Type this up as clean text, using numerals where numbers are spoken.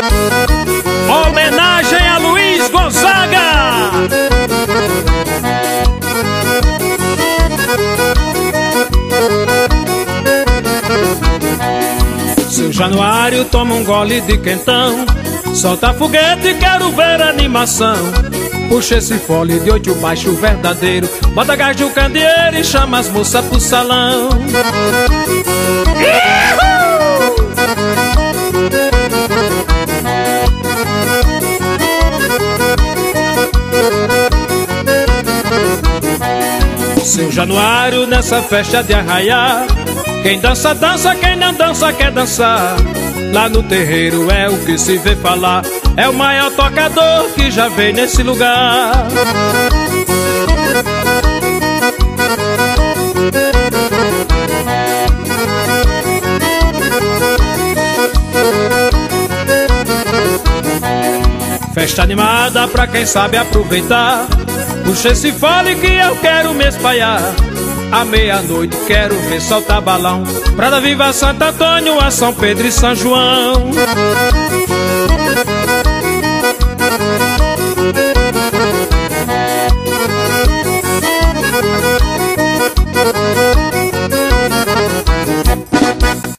Homenagem a Luiz Gonzaga. Seu Januário toma um gole de quentão, solta foguete, quero ver animação. Puxa esse fole de 8 baixo verdadeiro, bota gás de um candeeiro e chama as moças pro salão. Seu Januário nessa festa de arraiar, quem dança, dança, quem não dança, quer dançar. Lá no terreiro é o que se vê falar, é o maior tocador que já veio nesse lugar. Festa animada pra quem sabe aproveitar, puxa esse fole que eu quero me espalhar. À meia-noite quero ver soltar balão, pra dar viva Santo Antônio, a São Pedro e São João.